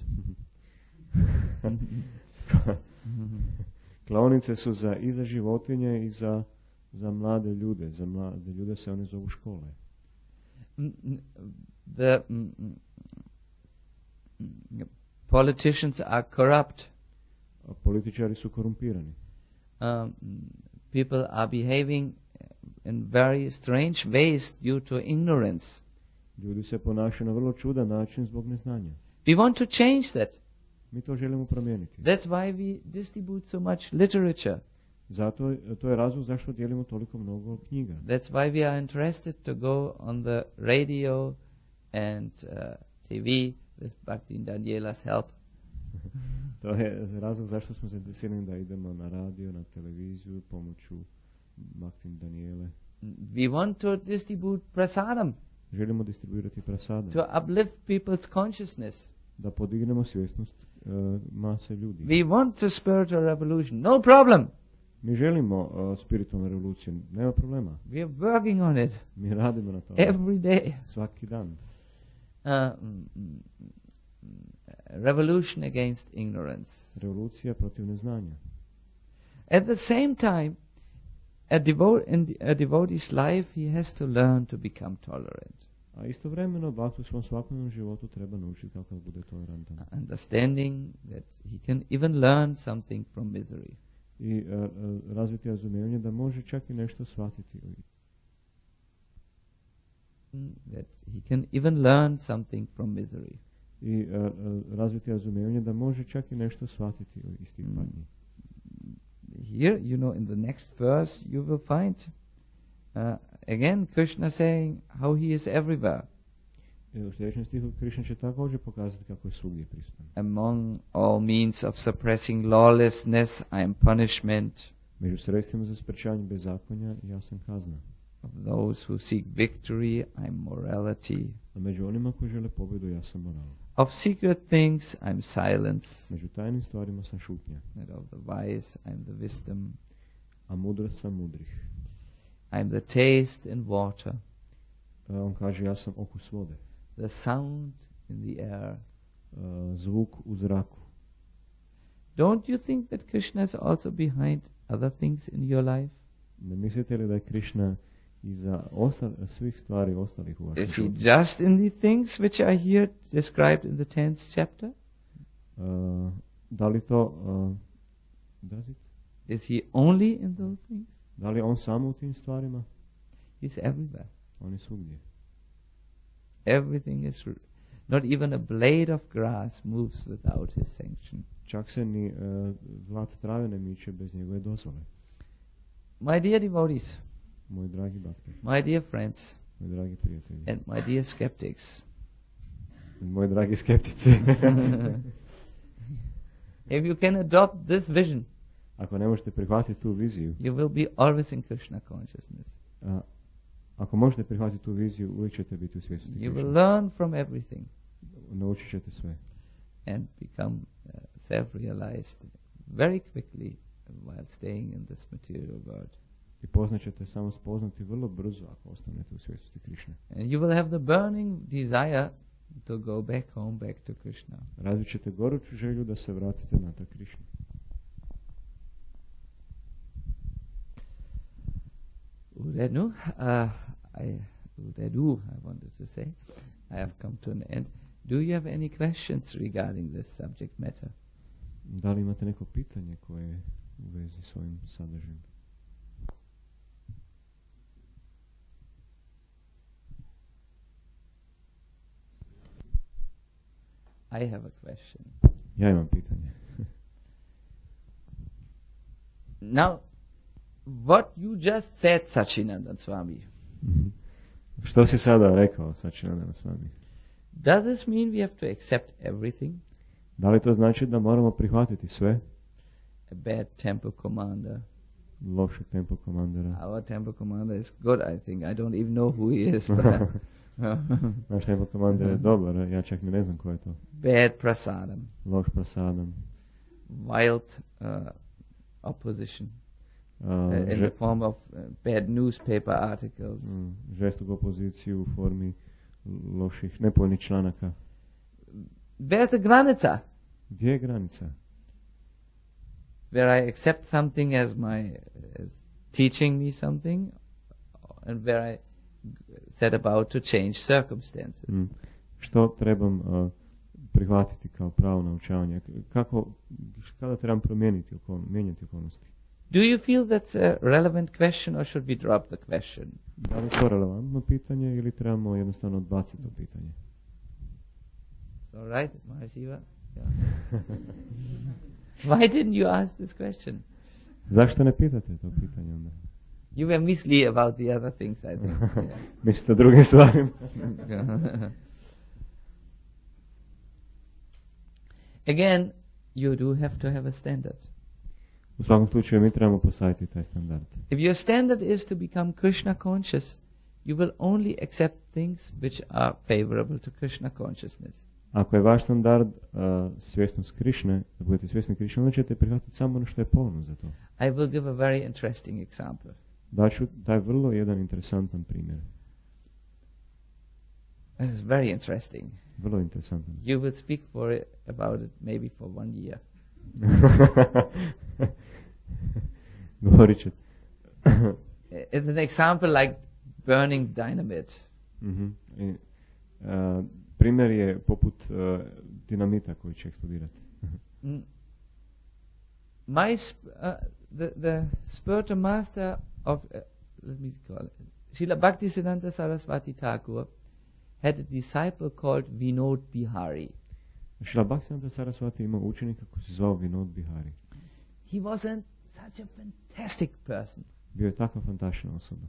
Klaonice su za, i za životinje i za, za mlade ljude. Za mlade ljude se one zovu škole. Mm, mm, The mm, mm, mm, politicians are corrupt. A političari su korumpirani. Um, people are behaving in very strange ways due to ignorance. Ljudi se ponašaju na vrlo čudan način zbog neznanja. We want to change that. Mi to želimo promijeniti. That's why we distribute so much literature. Zato je- to je razlog zašto dijelimo toliko mnogo knjiga. That's why we are interested to go on the radio and uh, T V with Bhakti Daniela's help. To je razlog zašto smo zainteresirani da idemo na radio, na televiziju, pomoću Bhaktin Daniele. We want to distribute prasadam Želimo distribuirati prasada, to uplift people's consciousness. da podignemo svjesnost uh, mase ljudi. We want the spiritual revolution. No problem. Mi želimo uh, spiritualnu revoluciju, nema problema. We are working on it Mi radimo na tome every day. svaki dan. mm, mm, revolution against ignorance. Revolucija protiv neznanja. At the same time, a, devo- in the- a devotee's life, he has to learn to become tolerant. A istovremeno bhakt u svom svakodnevnom životu treba naučiti kako da bude tolerantan. Understanding that he can even learn something from misery. I uh, uh, razviti razumijevanje da može čak i nešto shvatiti. That he can even learn something from misery. I uh, uh, razviti razumijevanje da može čak i nešto shvatiti iz tih Mm. patnji. Here, you know, in the next verse, you will find uh, again Krishna saying how he is everywhere. I u sljedećem stihu Krishna će također pokazati kako je svugdje prisutan. Among all means of suppressing lawlessness, I am punishment. Među sredstvima za sprečavanje bezakonja ja sam kazna. Of those who seek victory, I am morality. A među onima koji žele pobjedu ja sam moral. Of secret things, I am silence. Među tajnim stvarima sam šutnja. And of the wise, I am the wisdom. A mudrost sam mudrih. I am the taste in water, A on kaže ja sam okus vode. the sound in the air. A, zvuk u zraku. Don't you think that Krishna is also behind other things in your life? Ne mislite li da je Krishna iza ostal, svih stvari ostalih u vašem Is he životu? just in the things which are here described in the tenth chapter? Uh, da li to uh, does it? Is he only in those things? Da li je on samo u tim stvarima? He's everywhere. On je svugdje. Everything is, r- not even a blade of grass moves without his sanction. Čak se ni uh, zlat trave ne miče bez njegove dozvole. My dear devotees, Moji dragi bhakti, my dear friends, moji dragi prijatelji, and my dear skeptics, moji dragi skeptici. if you can adopt this vision, Ako ne možete prihvatiti tu viziju, you will be always in Krishna consciousness. a, ako možete prihvatiti tu viziju, uvijek ćete biti u svijesti You will Krishne. learn from everything Naučit ćete sve. and become uh, self-realized very quickly while staying in this material world. I poznaćete samo spoznati vrlo brzo ako ostanete u svijesti Krishne. And you will have the burning desire to go back home, back to Krishna. Razvit ćete goruću želju da se vratite natrag Krishni. Urenu, uh, I, Uredu, I wanted to say, I have come to an end. Do you have any questions regarding this subject matter? Da li imate neko pitanje koje je u vezi s ovim sadržajem? I have a question. Ja imam pitanje. Now, what you just said, Sachinandan Swami, Što si sada rekao, Sačinandana Swami? does this mean we have to accept everything? Da li to znači da moramo prihvatiti sve? A bad temple commander. Lošeg tempo komandera. Our temple commander is good, I think. I don't even know who he is. But Naš tempo komander je dobar, ja čak ni ne znam ko je to. bad prasadam. Loš prasadam. Wild uh, opposition. Uh, uh, in že, the form of uh, bad newspaper articles. mm, žestogu opoziciju u formi loših, nepojnih članaka. Where's the granica? Gdje je granica? Where I accept something as my as teaching me something, and where I set about to change circumstances. Mm. Što trebam uh, prihvatiti kao pravo naučavanje? Kako, kada trebam promijeniti okolnosti, mijenjati okolnosti? Do you feel that's a relevant question, or should we drop the question? Da li je to relevantno pitanje ili trebamo jednostavno odbaciti to pitanje? All right, Mahashiva. Yeah. Why didn't you ask this question? Zašto ne pitate to pitanje onda? You were mislead about the other things, I think. Yeah. Mislite o drugim stvarima? Again, you do have to have a standard. U svakom slučaju mi trebamo postaviti taj standard. If your standard is to become Krishna conscious, you will only accept things which are favorable to Krishna consciousness. Ako je vaš standard uh, svjesnost Krišne, da budete svjesni Krišne, onda ćete prihvatiti samo ono što je povoljno za to. I will give a very interesting example. Daću taj vrlo jedan interesantan primjer. This is very interesting. Vrlo interesantno. You will speak for it, about it maybe for one year. Govorit ćete. It's an example like burning dynamite. Mm-hmm. I, uh, primjer je poput uh, dinamita koji će eksplodirati. mm. My sp- uh, the the spiritual master of uh, let me call it Srila Bhaktisiddhanta Saraswati Thakur had a disciple called Vinod Bihari. Srila Bhaktisiddhanta Saraswati imao učenika koji se zvao Vinod Bihari. He was a, such a fantastic person. Bio je takva fantastična osoba.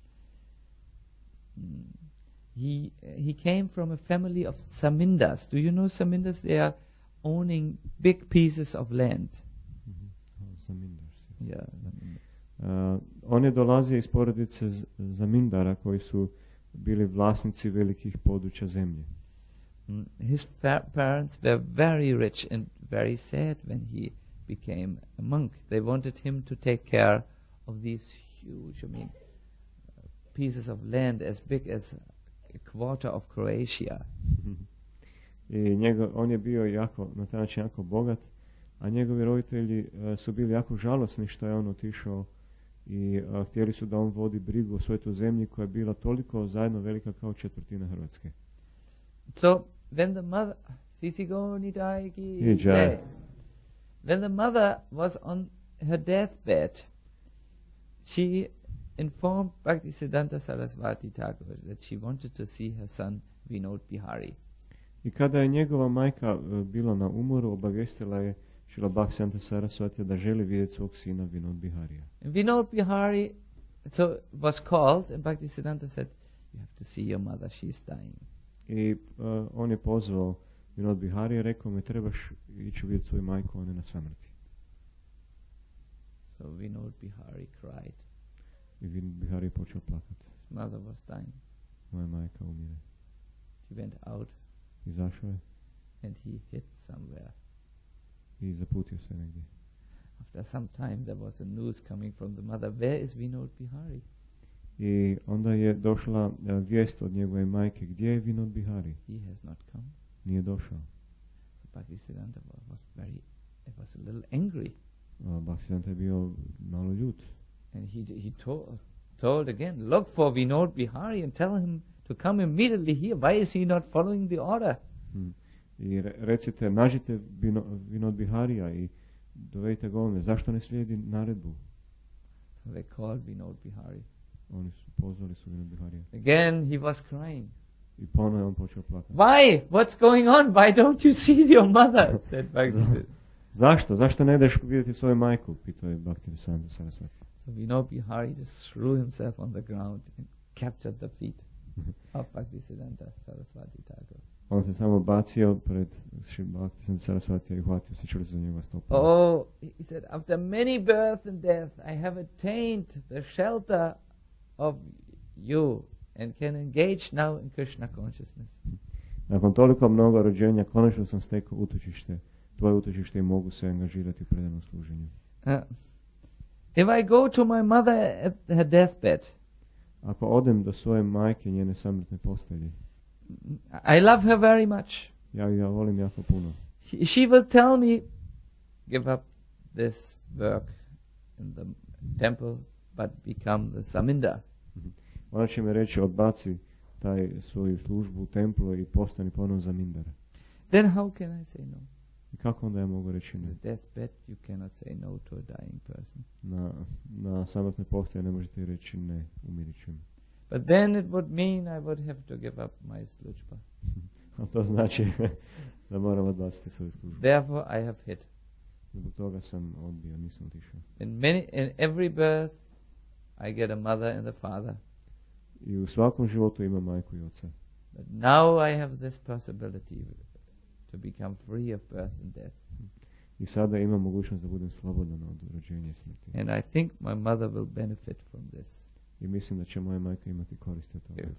Mm. He he came from a family of Samindas. Do you know Samindas? They are owning big pieces of land. Mm-hmm. Oh, Zamindars. Yeah. Uh, on je dolazio iz porodice z- Zamindara koji su bili vlasnici velikih područja zemlje. Mm. His fa- parents were very rich and very sad when he became a monk. They wanted him to take care of these huge, I mean, uh, pieces of land as big as a quarter of Croatia. I njego, on je bio jako, na taj način jako bogat, a njegovi roditelji uh, su bili jako žalosni što je on otišao i uh, htjeli su da on vodi brigu o svojoj toj zemlji koja je bila toliko zajedno velika kao četvrtina Hrvatske. So when the mother, Sisi Gauni Dai ki Ki jai. jai. When the mother was on her deathbed, she informed Bhaktisiddhanta Saraswati Thakur that she wanted to see her son Vinod Bihari. I kada je njegova majka uh, bila na umoru, obavijestila je Srila Bhaktisiddhanta Saraswati da želi vidjeti svog sina Vinod Biharija. And Vinod Bihari so was called, and Bhaktisiddhanta said, "You have to see your mother; she's dying." I uh, on je pozvao Vinod Biharija i rekao mi trebaš ići vidjeti svoju majku, ona je na samrti. So Vinod Bihari cried. I Vinod Bihari je počeo plakati. His mother was dying. Moja majka umire. He went out Izašao je and he hid somewhere. i zaputio se negdje. After some time, there was a news coming from the mother. Where is Vinod Bihari? I onda je došla uh, vijest od njegove majke, gdje je Vinod Bihari? He has not come. Nije došao. So Bhaktisiddhanta wa- was very, it was a little angry, Uh, Bhaktisiddhanta je bio malo ljut. and he he told told again, look for Vinod Bihari and tell him to come immediately here. Why is he not following the order? Hmm. I re- recite, nađite Vino, Vinod Biharija i dovedite ga ovdje. Zašto ne slijedi naredbu? So they called Vinod Bihari. Oni su pozvali su Vinod Biharija. Again, he was crying. I ponovno je on počeo plakati. Why? What's going on? Why don't you see your mother? Said Bhaktisiddhanta. Zašto? Zašto ne ideš vidjeti svoju majku? Pitao je Bhaktisiddhanta Saraswati. So Vinod Bihari just threw himself on the ground and captured the feet of Bhaktisiddhanta Saraswati Thakur. On se samo bacio pred Bhaktisiddhanta Saraswati i uhvatio se čvrsto za njegova stopa. Oh, he said, after many births and deaths, I have attained the shelter of you and can engage now in Krishna consciousness. Nakon toliko mnogo rođenja, konačno sam stekao utočište, tvoje utočište i mogu se angažirati u predanom služenju. Uh, if I go to my mother at her deathbed, Ako odem do svoje majke, njene samrtne postelje, I love her very much. ja ju ja volim jako puno. She, she will tell me, give up this work in the temple, but become the Saminda. Ona će mi reći, odbaci taj svoju službu u templu i postani ponovno zamindar. Then how can I say no? I kako onda ja mogu reći On ne? the deathbed, you cannot say no to a dying person. Na, na samrtne postelje ne možete reći ne, umirit ću. But then it would mean I would have to give up my služba. A to znači da moram odbaciti svoju službu. Therefore, I have hid. Zbog toga sam odbio, nisam otišao. In many, in every birth, I get a mother and a father. I u svakom životu ima majku i oca. But now I have this possibility to become free of birth and death. I sada imam mogućnost da budem slobodan od rođenja i smrti. And I think my mother will benefit from this. I mislim da će moja majka imati koristi od toga. If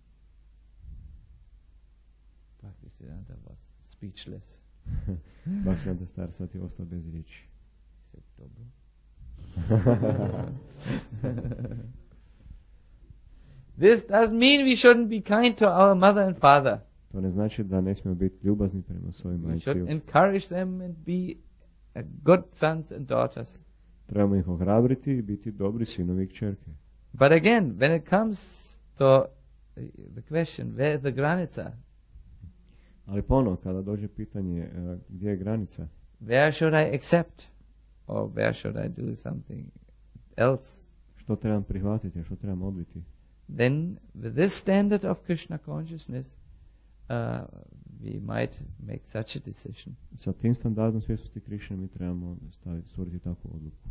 Bhaktisiddhanta was speechless. Bhaktisiddhanta Saraswati je ostao bez riječi. He said, Dobro. This doesn't mean we shouldn't be kind to our mother and father. To ne znači da ne smijemo biti ljubazni prema svojim We majci. should encourage them and be a good sons and daughters. Trebamo ih ohrabriti i biti dobri sinovi i kćerke. But again, when it comes to the question, where is the granica? Ali ponovno, kada dođe pitanje uh, gdje je granica, Where should I accept? Or where should I do something else? što trebam prihvatiti, a što trebam odbiti, Then, with this standard of Krishna consciousness, uh, we might make such a decision. sa tim standardom svjesnosti Krišne mi trebamo staviti, stvoriti takvu odluku.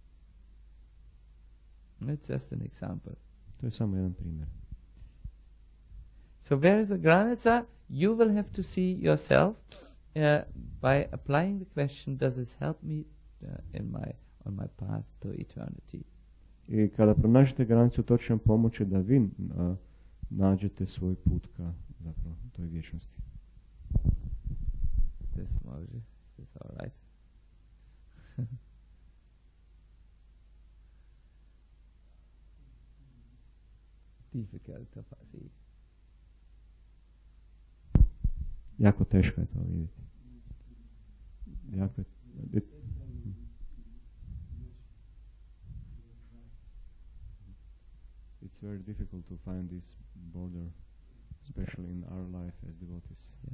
It's just an example. To je samo jedan primjer. So where is the granica? You will have to see yourself uh, by applying the question, does this help me uh, in my on my path to eternity? I kada pronađete granicu, to će vam pomoći da vi uh, nađete svoj put ka zapravo toj vječnosti. This može, is this all right? Difficult to see. Jako teško je to vidjeti. Jako je, it, it's very difficult to find this border, especially in our life as devotees. Yeah.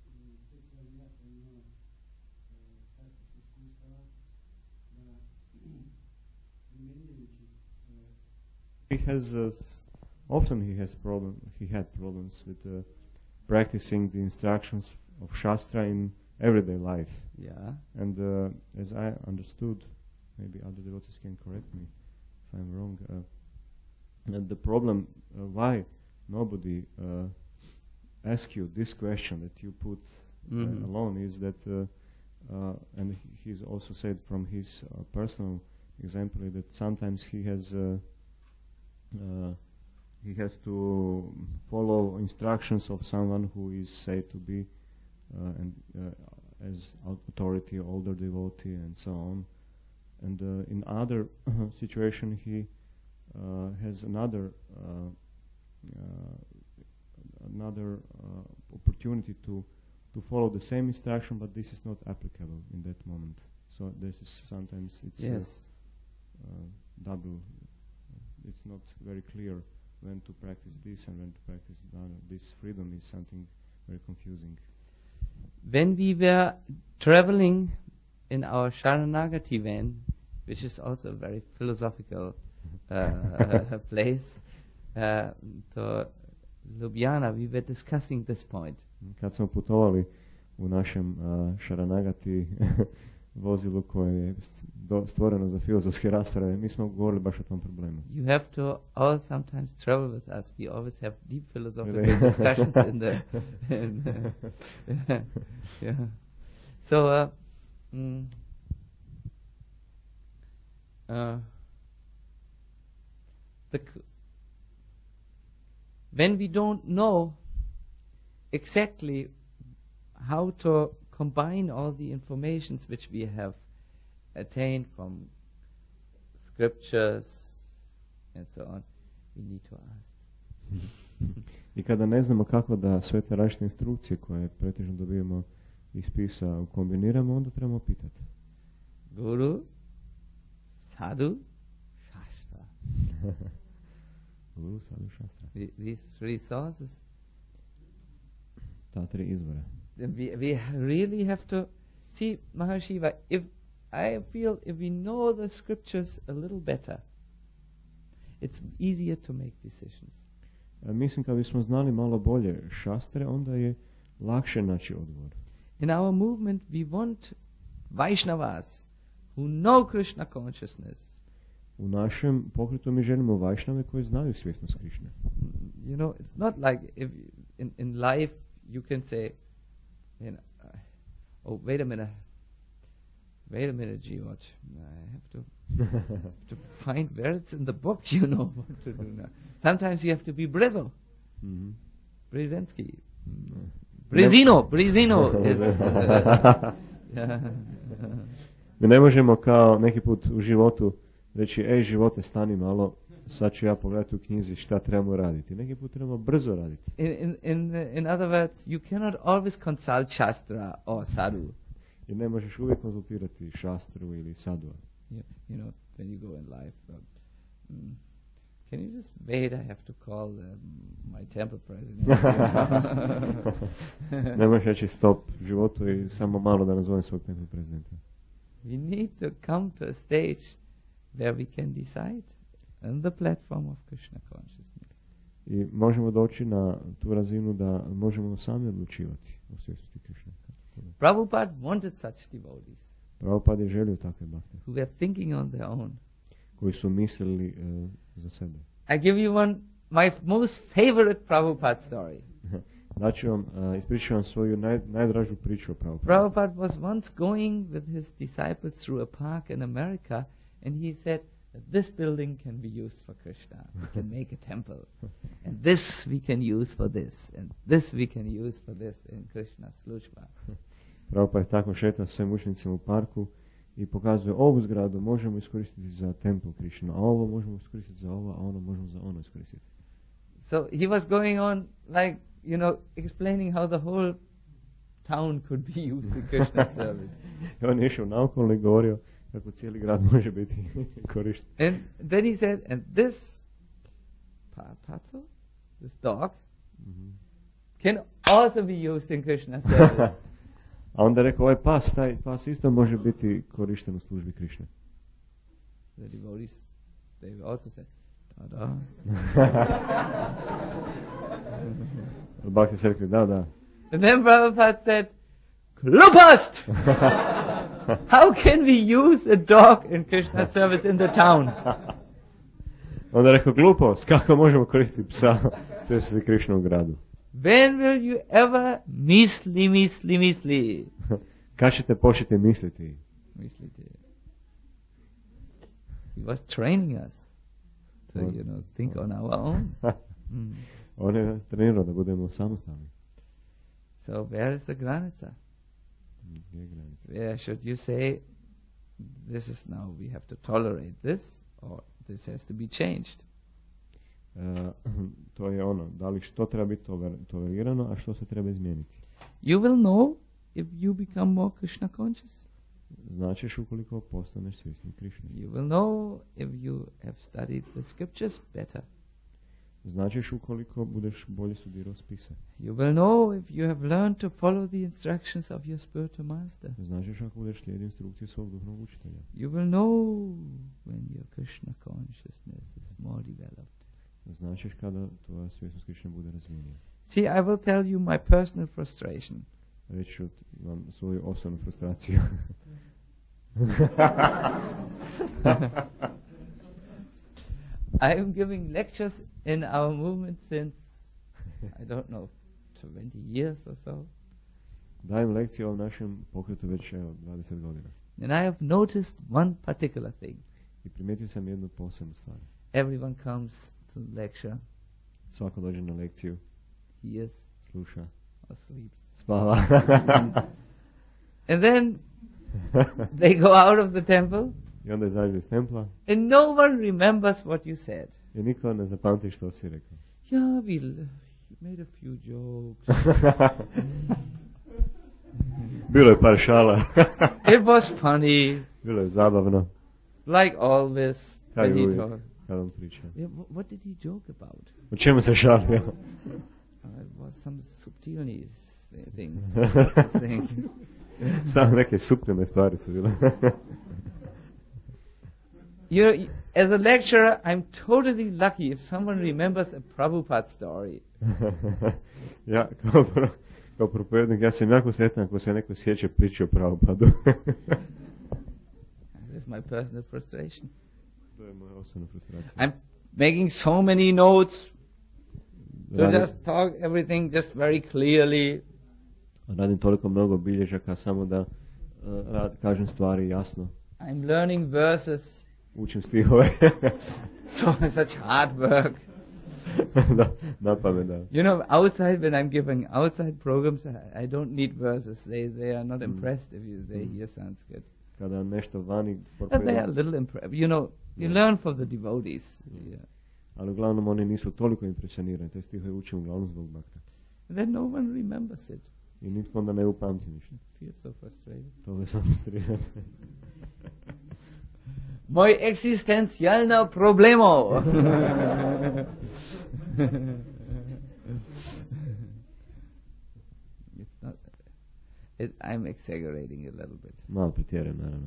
He has uh, often he has problem. He had problems with uh, practicing the instructions of Shastra in everyday life. Yeah. And uh, as I understood, maybe other devotees can correct me if I'm wrong. Uh, and the problem uh, why nobody uh, asks you this question that you put Mhm. uh, alone is that, uh, uh, and he- he's also said from his uh, personal example that sometimes he has uh, uh, he has to follow instructions of someone who is said to be uh, and uh, as authority, older devotee, and so on. And uh, in other situation, he uh, has another uh, uh, another uh, opportunity to to follow the same instruction, but this is not applicable in that moment. So this is sometimes it's Yes. uh, uh, double. It's not very clear when to practice this and when to practice the other. This freedom is something very confusing. When we were traveling in our Sharanagati van, which is also a very philosophical uh, place, uh, to Ljubljana, we were discussing this point. Kad smo putovali u našem uh, Sharanagati vozilu koje je st- do- stvoreno za filozofske rasprave, mi smo govorili baš o tom problemu. You have to all sometimes travel with us. We always have deep philosophical Really? discussions in the. In the yeah. So, uh, mm, uh, the c- when we don't know exactly how to combine all the informations which we have attained from scriptures and so on, we need to ask. I kada ne znamo kako da sve te različite instrukcije koje pretežno dobijemo iz spisa kombiniramo, onda trebamo pitati. Guru, Sadhu, Shastra. Guru, Sadhu, Shastra. The- These three sources. Ta tri izvora. Then we, we really have to see, Mahashiva, if I feel if we know the scriptures a little better, it's easier to make decisions. A mislim kad bismo znali malo bolje šastre, onda je lakše naći odgovor. In our movement, we want Vaishnavas who know Krishna consciousness. U našem pokretu mi želimo Vajšnave koji znaju svjesnost Krišne. You know, it's not like if in, in life you can say, you know, uh, oh, wait a minute, wait a minute, Jivot, I have to to find where it's in the book, you know what to do now. Sometimes you have to be Brizo, Mhm. Brzezinski, Brezino, Brezino is. Uh, yeah. Mi ne možemo kao neki put u životu reći, ej živote, stani malo, sad ću ja pogledati u knjizi šta trebamo raditi. Neki put trebamo brzo raditi. In, in, in, in other words, you cannot always consult Shastra or Sadhu. Jer ne možeš uvijek konzultirati šastru ili sadua. You, you know, when you go in life. Um, mm, can you just wait? I have to call um, my temple president. Ne možeš reći stop životu i samo malo da nazovem svog temple prezidenta. We need to come to a stage where we can decide on the platform of Krishna consciousness. I možemo doći na tu razinu da možemo sami odlučivati o svjesnosti Krishna. Prabhupada wanted such devotees. Prabhupada je želio takve bhakte. Who were thinking on their own. Koji su mislili uh, za sebe. I give you one, my f- most favorite Prabhupada story. Znači vam, uh, ispričavam vam svoju naj, najdražu priču o Prabhupada. Prabhupada was once going with his disciples through a park in America, and he said that this building can be used for Krishna. We can make a temple. And this we can use for this. And this we can use for this in Krishna's služba. Prabhupada je tako šetao svojim učenicima u parku i pokazuje ovu zgradu možemo iskoristiti za tempel Krishna, a ovo možemo iskoristiti za ovo, a ono možemo za ono iskoristiti. So he was going on like, you know, explaining how the whole town could be used in Krishna's service. I on je išao naokolo i govorio kako cijeli grad može biti korišten. And then he said, and this pa- Patso, this dog, Mm-hmm. can also be used in Krishna's service. A onda je rekao, ovaj pas, taj pas isto može biti korišten u službi Krišne. The devotees, they also said, da-da. Bhakti se rekli, da, da. And then Prabhupada said, Klupast! How can we use a dog in Krishna's service in the town? Onda je rekao, glupost, kako možemo koristiti psa to je Krišna u gradu. When will you ever misli, misli, misli? Kad ćete početi misliti? Mislite. He was training us to, you know, think on our own. Mm. On je trenirao da budemo samostalni. So where is the granica? Gdje je granica? Where should you say, this is now, we have to tolerate this, or this has to be changed? Uh, to je ono, da li što treba biti toler- tolerirano, a što se treba izmijeniti. You will know if you become more Krishna conscious. Značiš ukoliko postaneš svjesni Krišne. You will know if you have studied the scriptures better. Značiš ukoliko budeš bolje studirao spise. You will know if you have learned to follow the instructions of your spiritual master. Značiš ako budeš slijedio instrukcije svog duhovnog učitelja. You will know when your Krishna consciousness is more developed. Značiš kada tvoja svjesnost Krišne bude razvijenija. See, I will tell you my personal frustration. Reći ću vam svoju osobnu frustraciju. I am giving lectures in our movement since, I don't know, twenty years or so. Dajem lekcije o našem pokretu već evo, dvadeset godina. And I have noticed one particular thing. I primijetio sam jednu posebnu stvar. Everyone comes to lecture, Svako dođe na lekciju, hears, sluša, or sleeps. spava. And then they go out of the temple, I onda izađu iz templa and no one remembers what you said. i niko ne zapamti što si rekao. Yeah, we l- made a few jokes. Bilo je par šala. It was funny, Bilo je zabavno. like always. Kao i when he uvijek talked. kad on priča. Yeah, wh- what did he joke about? O čemu se šalio? Uh, it was some subtilities uh, things. thing. Samo neke supljene stvari su bile. You know, y- as a lecturer, I'm totally lucky if someone remembers a Prabhupada story. Ja, kao, pro, kao propovednik, ja sam jako sretan ako se neko sjeća priče o Prabhupadu. This is my personal frustration. To je moja osobna frustracija. I'm making so many notes to Radim, just talk everything just very clearly. radim toliko mnogo bilježaka samo da uh, rad, kažem stvari jasno. I'm learning verses, Učim stihove. so such hard work. da, na pamet, da. You know, outside when I'm giving outside programs, I, I don't need verses. They they are not Mm. impressed if you they Mm. hear Sanskrit. Kada nešto vani But they are a propovedam, little impressed. You know, you Yeah. learn from the devotees. Yeah. ali uglavnom oni nisu toliko impresionirani, te stihove učim uglavnom zbog Bhakta. And then no one remembers it. I nitko onda ne upamti ništa. Feels so frustrated. To me samo frustrira. Moj egzistencijalno problemo. It's not, it, I'm exaggerating a little bit. Malo pretjerujem, naravno.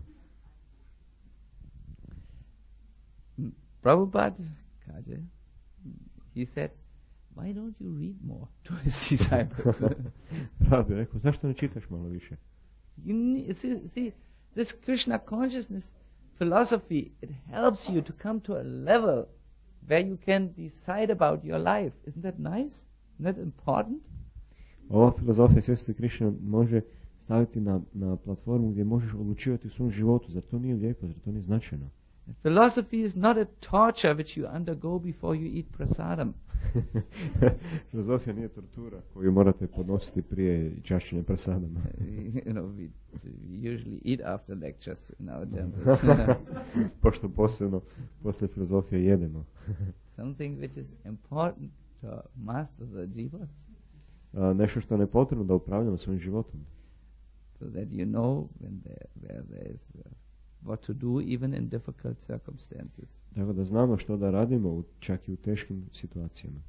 Prabhupada, Kaje, he said, why don't you read more to his disciples? Prabhupada bi rekao, zašto ne čitaš malo više? You need, see, see, this Krishna consciousness philosophy, it helps you to come to a level where you can decide about your life. Isn't that nice? Isn't that important? Ova filozofija svijesti Krishna može staviti na, na platformu gdje možeš odlučivati u svom životu. Zar to nije lijepo? Zar to nije značajno? Philosophy is not a torture which you undergo before you eat prasadam. Filozofija nije tortura koju morate podnositi prije čašćenja prasadama. You know, we, we usually eat after lectures in our temples. Pošto posebno posle filozofije jedemo. Something which is important to master the jivas. A, nešto što je potrebno da upravljamo svojim životom. So that you know when there, where there is uh, what to do even in difficult circumstances. Tako da znamo što da radimo u, čak i u teškim situacijama.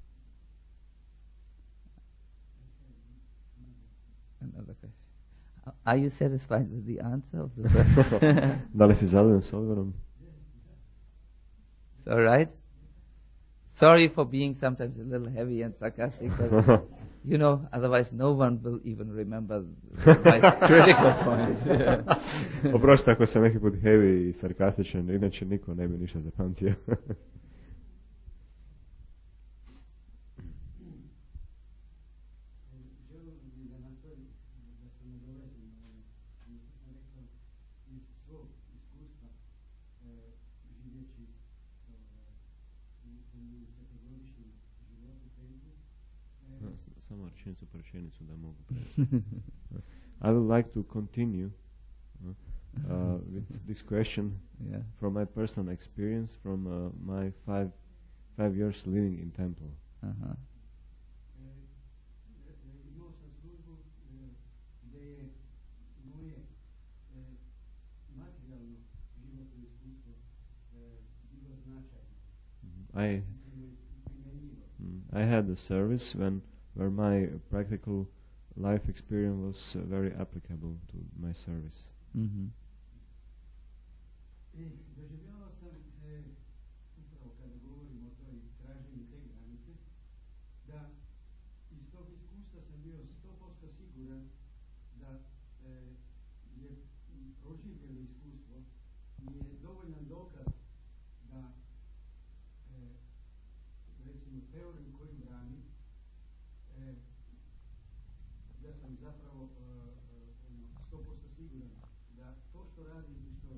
Another question. Are you satisfied with the answer of the verse? Da li si zadovoljan s odgovorom? It's all right. Sorry for being sometimes a little heavy and sarcastic, but you know, otherwise no one will even remember my critical point. Oprosti ako sam neki put heavy i sarkastičan, inače niko ne bi ništa zapamtio. Samo rečenicu po rečenicu da mogu I would like to continue uh, uh, with this question Yeah. from my personal experience from uh, my five five years living in temple. Uh-huh. I mm, I had a service when where my practical life experience was uh, very applicable to my service. Mm-hmm. Doživljavao sam e, upravo kada govorimo o toj traženju te granice, da iz tog iskustva sam bio sto posto siguran da e, je proživljeno iskustvo mi je dovoljan dokaz da e, recimo teoriju koju branim, e, da sam zapravo e, e, sto posto siguran da to što radim i što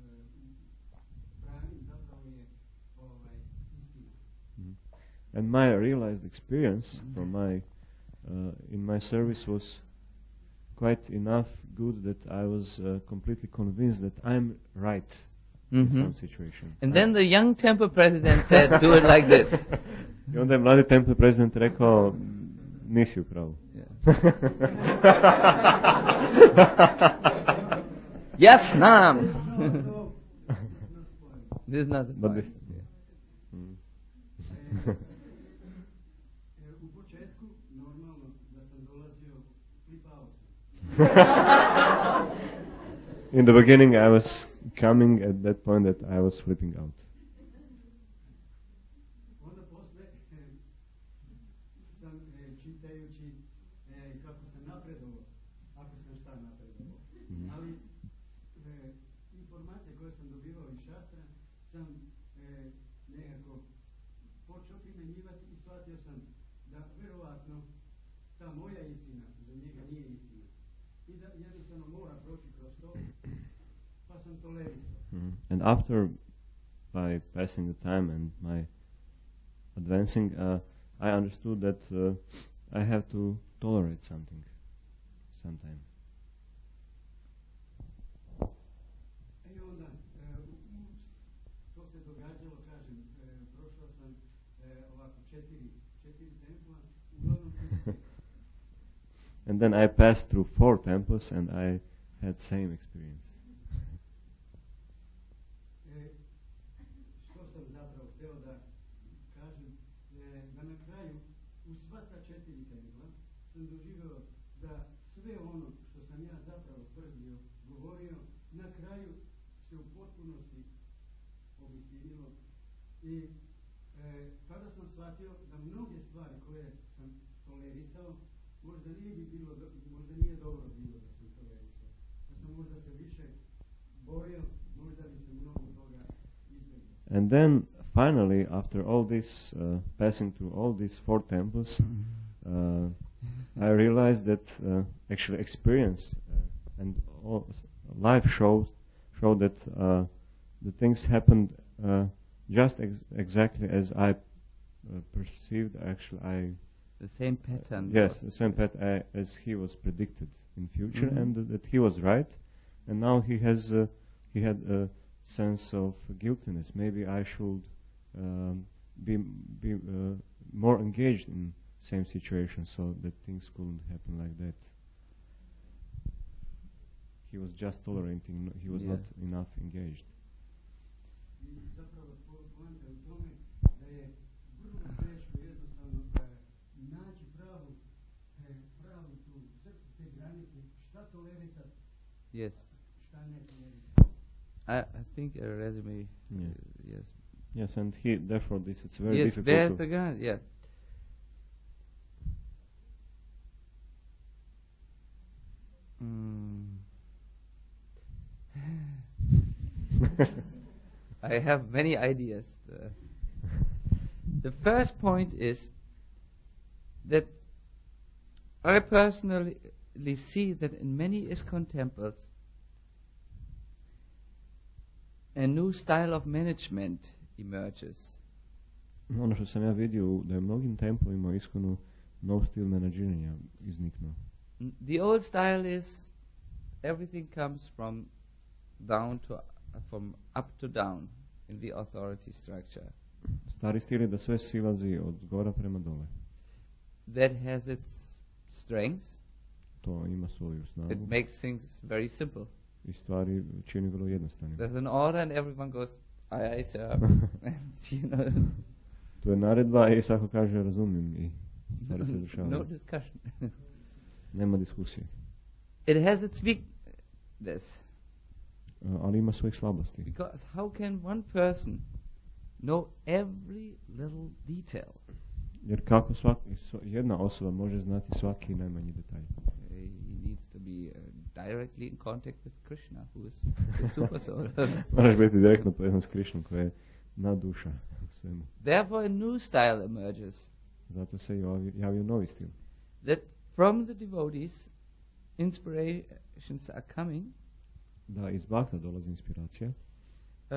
And my realized experience from my uh, in my service was quite enough good that I was uh, completely convinced that I'm right Mm-hmm. in some situation. And then the young temple president said, do it like this. I onda je mladi temple president rekao, nisi u pravu. Yes, Nam. This is not the But point. this- Mm. U početku, normalno, da sam dolazio, flipao sam. In the beginning I was coming at that point that I was flipping out. Onda posle e, sam e, čitajući e, kako sam napredovao, ako sam šta napredovao. Mhm. Ali e, informacije koje sam dobivao iz šastra sam e, nekako počeo primjenjivati i shvatio sam da verovatno ta moja istina za njega nije istina. I da jednostavno mora proći kroz to, pa sam tolerisao. Mhm. And after, by passing the time and my advancing, uh, I understood that uh, I have to tolerate something sometime. I onda, e, u- u- to se događalo, kažem, e, prošao sam e, ovako četiri, četiri templa, uglavnom And then I passed through four temples and I had same experience. E, što sam zapravo htio da kažem, e, da na kraju u sva ta četiri templa sam doživio da sve ono što sam ja zapravo tvrdio, govorio, na kraju se u potpunosti obistinilo i e, tada sam shvatio da mnoge stvari koje sam tolerisao možda nije bi bilo, do, možda nije dobro bilo da sam tolerisao. Da sam možda se više borio, možda bi se mnogo toga izbjeglo. And then finally, after all this, uh, passing through all these four temples, uh, I realized that uh, actually experience uh, and all life shows show that uh, the things happened uh, just ex- exactly as I uh, perceived. Actually, I The same pattern. Uh, yes, the same pattern uh, as he was predicted in future, Mhm. and uh, that he was right. And now he has uh, he had a sense of guiltiness. Maybe I should um, be be uh, more engaged in same situation, so that things couldn't happen like that. He was just tolerating. no- He was Yeah. not enough engaged. I zapravo po- poanta je u tome da je vrlo teško jednostavno e, naći pravu, e, pravu tu crtu, te granice, šta tolerisati, Yes. šta ne tolerisati. I, I think a resume. Yeah. Uh, yes. Yes, and he therefore this it's very yes. difficult Where's to. the guy? Yeah. Mm. I have many ideas. Uh, the first point is that I personally see that in many ISKCON temples a new style of management emerges. Ono što sam ja vidio u- da je u mnogim templovima iskonu nov stil menadžiranja izniknuo. N- The old style is everything comes from down to uh, from up to down in the authority structure. Stari stil je da sve silazi od gora prema dole. That has its strengths. To ima svoju snagu It makes things very simple. i stvari čini vrlo jednostavnim. There's an order and everyone goes, aye, aye, sir. And, you know, Tu je naredba i svako kaže razumijem i stvari se no dešavaju. discussion. Nema diskusije. It has its weakness. Uh, ali ima svojih slabosti. Because how can one person know every little detail? Jer kako svaki, so- jedna osoba može znati svaki najmanji detalj. Uh, he needs to be uh, directly in contact with Krishna, who is the super soul. Moraš biti direktno povezan s Krišnom koja je nadduša u svemu. Therefore, a new style emerges Zato se i ovi- javio novi stil. that from the devotees, inspirations are coming, Da iz Bhakta dolazi inspiracija uh,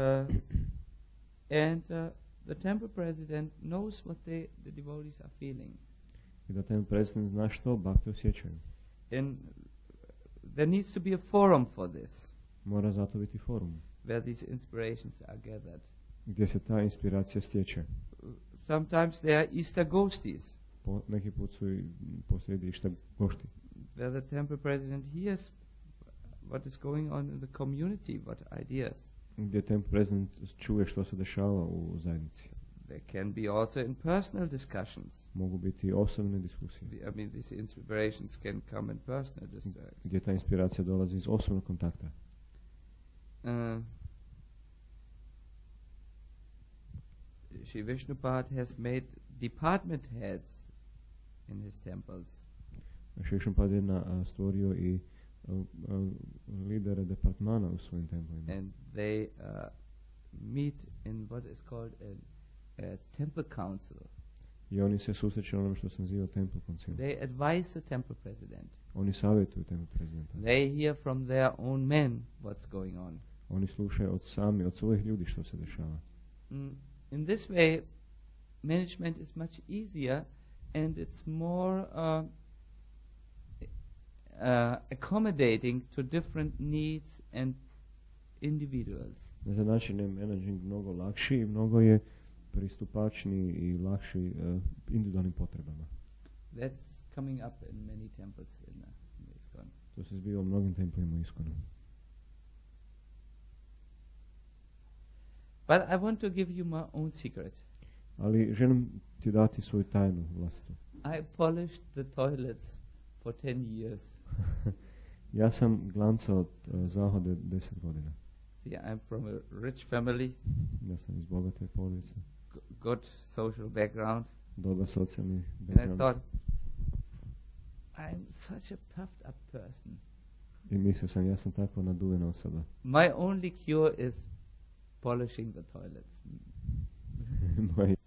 and uh, the temple president knows what they, the devotees are feeling. i da ten predsjednik zna što Bhakti osjećaju. And there needs to be a forum for this, Mora zato biti forum where these inspirations are gathered. gdje se ta inspiracija stječe. Uh, Sometimes there are Easter ghostis, Po, neki put su i posljedišta gošti, where the temple president hears what is going on in the community, what ideas. gdje ten predsjednik čuje što se dešava u zajednici. There can be also in personal discussions. Mogu biti i osobne diskusije, The- I mean, these inspirations can come in personal discussions. gdje ta inspiracija dolazi iz osobnog kontakta. Uh, Shri Vishnupad has made department heads in his temples. Šešenpad je na, a, stvorio i a, a, lidere departmana u svojim templovima. And they uh, meet in what is called a, a temple council. I oni se susreću na onom što se naziva Temple Council. They advise the temple president. Oni savjetuju Temple Presidenta. They hear from their own men what's going on. Oni slušaju od sami, od svojih ljudi što se dešava. Mm, in this way, management is much easier and it's more uh, uh, accommodating to different needs and individuals. Na taj način je managing mnogo lakši i mnogo je pristupačni i lakši uh, individualnim potrebama. That's coming up in many temples in, uh, in ISKCON. To se zbiva u mnogim templima ISKCONu. But I want to give you my own secret. Ali želim ti dati svoju tajnu vlastitu. I polished the toilets for ten years. Ja sam glancao uh, zahode deset godina. See, I'm from a rich family, Ja sam iz bogate porodice, g- good social background, dobar socijalni and I background. thought, I'm such a puffed up person. I mislio sam, ja sam tako naduvena osoba. My only cure is polishing the toilets. Moj